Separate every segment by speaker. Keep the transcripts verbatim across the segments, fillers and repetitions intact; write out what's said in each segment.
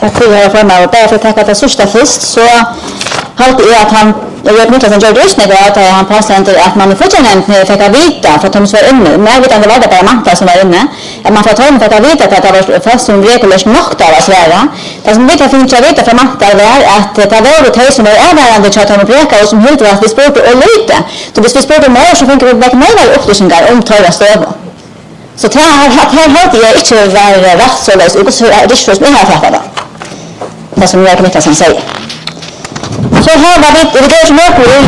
Speaker 1: Tack för det för mig. Och bara för att tacka för första först så hade jag att han jag vet inte att jag just när att han passade inte att man fortfarande fick vita för att de var inne. Men jag vet inte vad det var Manta som var inne. Att man får ta in för att vita att det var fast som regelrätt nog av Sverige. Det som vet jag finns jag vet från Manta var att det var det här som var avgörande för att de brukar och som helt var att vi språk och lite. Så hvis vi språk mer så fick vi väck mer upplysningar om torra stöv. Så det här här hade jag inte var rätt så lös och så är det först med här fattar. Det som jag kan inte säga. Så här var det det är som är i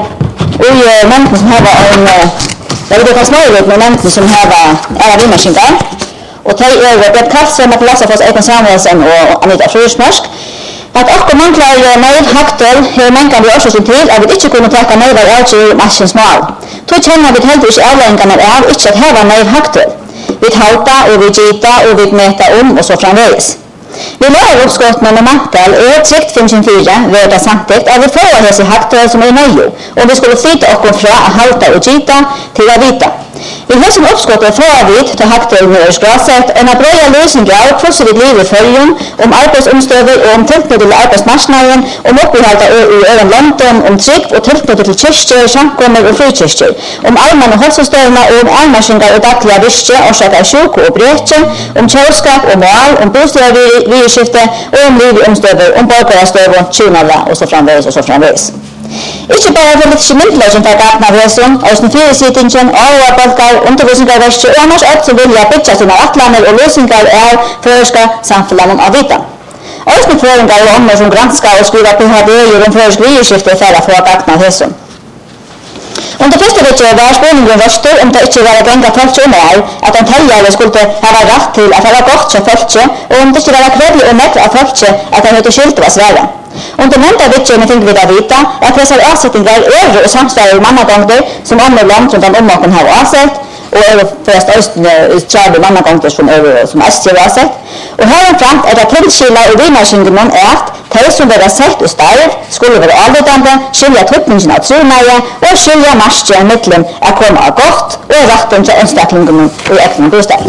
Speaker 1: i människor som har en jag vet inte vad det är med människor som har är vi maskiner och ta över det kast som att läsa för oss Egon Samuelsson och Anita Frösmark att också man klarar med haktel hur man kan också se till att vi inte kommer ta med av allt maskins mal. Då känner vi helt inte avlängarna är inte att ha med haktel. Vi halta och vi gita och vi mäta om och så framvägs. Vi lär uppskott med mantal är tryckt femtiofyra värda samtidigt att vi får hese haktel som är nöjo och vi skulle flytta och från att halta och gita till att vita. Vi har som uppskottet förvitt till haktel med glaset en att börja lösningar och kurser i livet följen om arbetsomstöver och om tillknytning till arbetsmarknaden om uppehållta i öron lanten om tryck och tillknytning till kyrkor, samkommer och frikyrkor om allmänna hälsostövarna och om allmänningar och dagliga virke orsakar sjuk och breke om kärskap och moral om bostadsvirskifte och om livomstöver om borgarastöv och tjunala och så framvägs och så framvägs. Ikke bare for litt kjemintleggen for gatna veson, og som fyrirsittingen, avarbølgar, undervisningarverkje, og annars alt som vilja bytja sine atlaner og løsningar av føreska samfunnet av vita. Også føringar og ommer som granskar og skriver P H D-er om føresk virskifte for å få gatna veson. Under første vecka var spurningen røster om det ikke var å genga folk som er, at en teljare skulle ha rett til at det var godt til folket, og om det ikke var kredelig og nekk av folket at det høyde skyld var svære. Under nämnda vittjene finner vi da vita at disse avsettingar er og samsvarer i mannagångder som andre land rundt om områden har avsett, og er først østene mannagångder som er som Østje har avsett. Og heromframt er det tilskylda i vimarsingen er at de som var sett og starv skulle være avvidende, skylja tøtningen av trunære og skylja marsje mittlen er kommet av godt og retten til ønstaklingen og eknen bostad.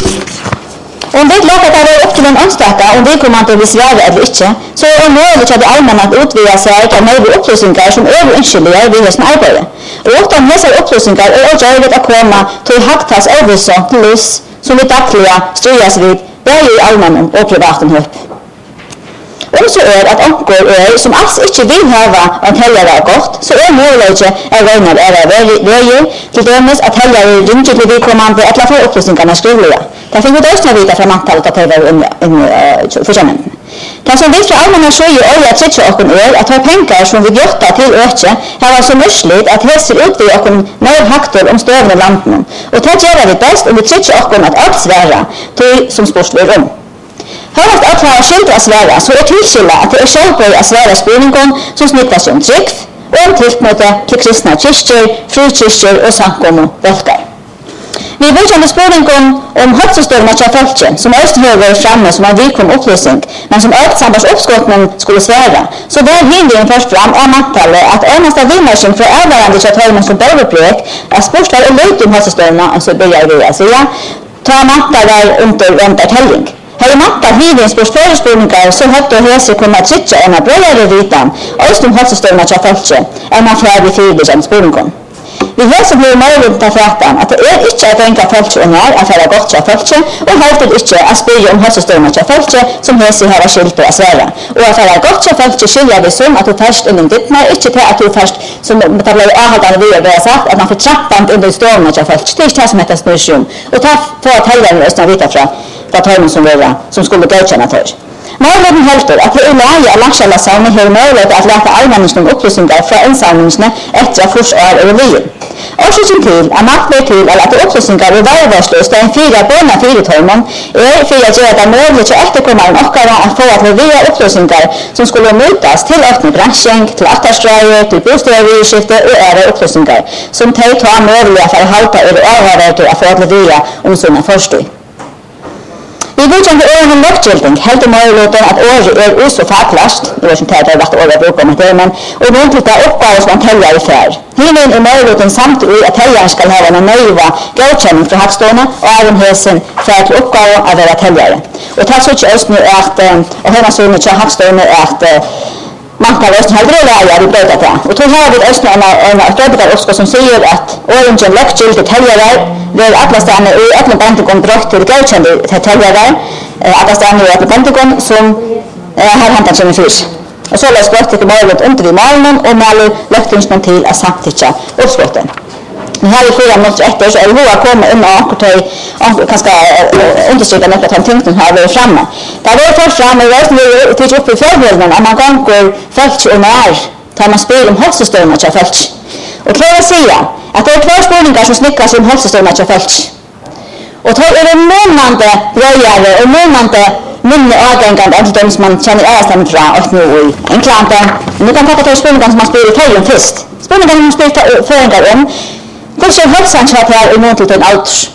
Speaker 1: Om vi låter det vara upp till en anställda om vi kommer att besvära eller inte, så är det möjligt att det allmänna att utvida sig av möjliga upplysningar som är önskeliga vid sin arbete. Och utan dessa upplysningar är det möjligt att komma till haktas översa till lys som vi dagliga styrs vid både i allmännen och privaten upp. Om så är att ankor är som alls inte vill ha att helgare gott, så är möjligt att regna är vägen till dömes att helgare ringer till vidkommande att få upplysningarna skrivliga. Det finns det också vita från antalet att det var en förtjänande. Det som vi från allmänna sjöj och olja trycker och är att ha pengar som vi gjötta till öke har så möjligt att det ser ut vid och mer haktor om stöven i landen. Och det gör vi bäst om vi trycker och att allt svära till som spårslig om. Har att allt har skilt att svära så är tillskylda att det är självböj att svära spurningen som smittas om tryck och om tillknytning till kristna kyrkor, frikyrkor och samkommer välkar. Vi vidkände spurningen om hälsostövarna till folket som öst höger framme som en villkom upplysning men som ökt sambars uppskottning skulle svära. Så där hindringen först fram är mantalet att ennasta vimarsing för avvärande till att höjma som börjeprojekt är spörslar och löjt om hälsostövarna och så börjar vi att säga ta mantalet under väntat helging. Här i matta hivins på förespurningar så högt och hese kommer att trycka en av bröjare vitan och som hälsostövarna till folket är man färdig fyrlig spurningen. Vi har som blir möjligt att frätta att det är inte att tänka folket och när att det gott till folket och helt inte att spela om hälsostövarna till folket som hese har skilt på Sverige. Och att det gott till folket skiljer vi som att du först inom ditt när inte till att du först som det blir avhållande vi har sagt att man får trappan under stormen till folket. Det är inte det som heter snurrsjum. Och ta för att helgen rösta vita från vad som var som skulle godkänna för. Möjligheten helter att det är läge att lagskälla samma hur möjligt att läta allmänningsnum upplysningar från insamlingsna efter att först är över liv. Årsöken till att maktlig till att det upplysningar vid varvärslöst där en fyra böna fyrirtormen är för att göra det möjligt att efterkomma en åkare att få att levera upplysningar som skulle motas till öppna bransching, till afterströjer, till bostadsvirskifte och ära upplysningar som tar möjliga för att halta över avhörvärder att få att levera om sina förstånd. Vi vet inte över en löpgildning, helt och möjligheten att året är så faglast, det var som det är rätt året brukar man det, men och det är inte uppgåvor som man täljer i färd. Hinnen är möjligheten samtidigt att täljaren ska ha en nöjva godkänning för hackstående och även hesen för att uppgåva att vara täljare. Och det så inte just nu att, och hemma så nu till hackstående att man kan också ha grövägar i brödet det. Och då har vi också en arbetare också som säger att åringen löpgild till täljare där alla stannar i alla bantikon brott till godkända täljare, alla stannar i alla bantikon som har hämtat sig med fys. Och så läs brott till möjlighet inte vid malen och mäler löptingsman till att samtycka uppskotten. Men här i fyra minuter efter så är det att komma in och akkurat och kanske understryka något av punkten här vi är framme. Det har varit först fram och vi tycker upp i förbilden att man gånger fölk och när tar man spel om hälsostödna till fölk. Och kan jag säga att det är två spårningar som snickras om hälsostödna till fölk. Och då är det månande röjare och månande minne avgängande än de som man känner ägaren från och nu i Enklande. Nu kan man ta spårningar som man spelar i Tejlen först. Spårningar som man spelar föringar om. Kanske hälsan så att här i mån till en outers.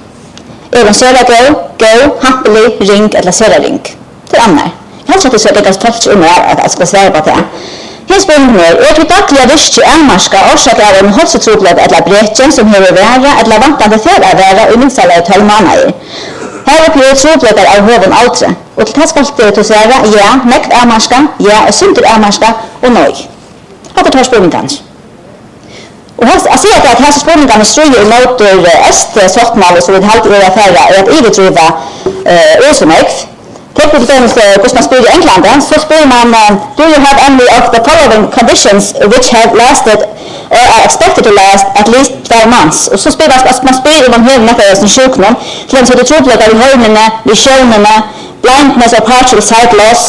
Speaker 1: Även söra gå, gå, happily, ring eller söra ring. Till annar. Jag hälsar till så att det kan fälts om att jag ska svära på det. Här spänner mer. Är det dagliga risk i ärmarska orsakar av en hälsotroblad eller brätjen som hör värre eller vantande för att vara i minst alla tolv månader. Här upplever troblökar av höven altre. Och till det ska det säga ja, näkt ärmarska, ja, synder ärmarska och nöj. Har det tar spänning kanske. Och jag ser att här så spårningarna strider mot est-sortmål så vi alltid är affärer är att iverdriva åsomöks. Tänk på det hur man spyr i England, så spyr man do you have any of the following conditions which have lasted or are expected to last at least twelve months. Och så spyr man, man spyr om man hör nästa sin sjukdom, till en sådär troblökar i höjnerna, visionerna, blindness or partial sight loss,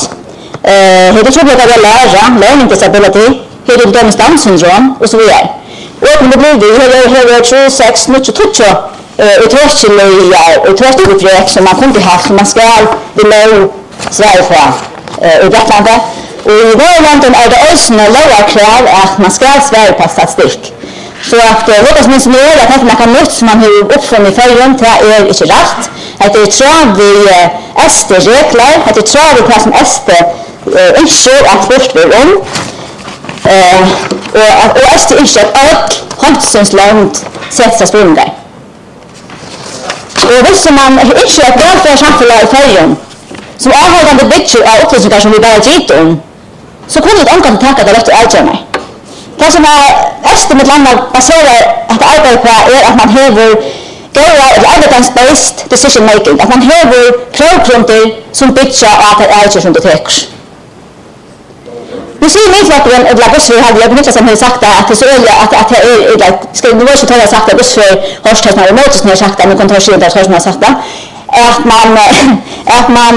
Speaker 1: heter troblökar i lära, learning disability, heter Down syndrom och så vidare. Och det blir det här är tre sex mycket tutto utrustning utrustning som man kunde ha som man ska det låg Sverige för i Gotland och i Norrland är det också lower krav att man ska Sverige på statistik. Så att det som är så mycket att man kan lyfta som man har uppfunnit i förrän det är inte rätt. Att det är trav vi S D-regler, att det är trav vi på som S D inte att lyfta vi om. Uh, och och är det inte att allt handsensland sätts spårningar. Och visst man inte att välfärdssamhälle i Färjön som avhållande bygger av upplysningar som vi bara gitt om så kunde det omgående tacka det efter algerna. Det som är efter mitt land baserar att arbeta på är att man häver goda evidence-based decision making, att man häver provgrunter som bygger av att alger som det täcks. Vi ser medverkaren eller bussför hade jag Niklas som har sagt att det så är att att det är ska nu så tar jag sagt att bussför har stått när emot när sagt att man kan ta sig där som har sagt att man att man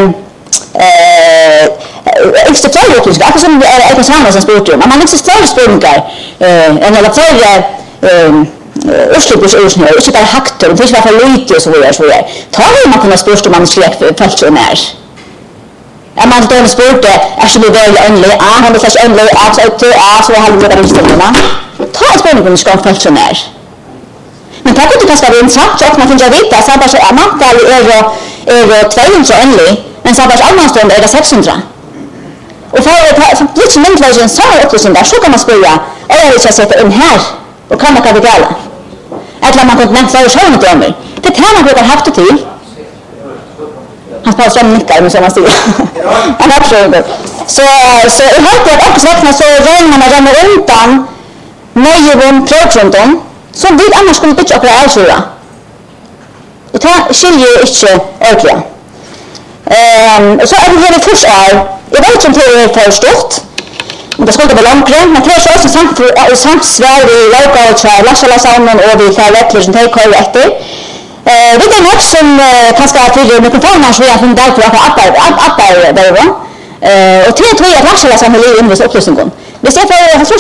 Speaker 1: eh extra fler upplysningar alltså som är ett samma som sport men man extra fler spårningar en eller fler Österbottensörsnö inte bara hakter det är för lite och så vidare så vidare tar man kunna spårst om man släck fälts och när Om man då spurte actually very only ah han det slash only alltså till ah så har vi det inställningarna. Ta spänningen ska funktionera. Men det kan ganska vara intressant att man kan ju veta så att så antal är är tvåhundra only men så att annars då är det sexhundra. Och för att lite mindre version så är det så kan man spela och jag vill sätta in här och kan man kapitala. Eller man kan nämna så så något om det. Det kan man väl haft det till. Han får som nickar med samma sida. Han har försökt. Så så i allt det också sagt så regnar man ramar undan nöjevon provgrunten som vi annars skulle bygga upp allsura. Och det skiljer inte ordentligt. Ehm så är det ju först är jag vet inte hur det är stort. Och det skulle vara långt men det är så också samt samt Sverige local trial Lasala Salmon och vi får rätt som tar kvar efter. Eh det är något som kanske att vi mikrofonen så jag funderar på att appar appar där va. Eh och tre tror jag att Lasala Salmon är invis upplösningen. Det ser för jag tror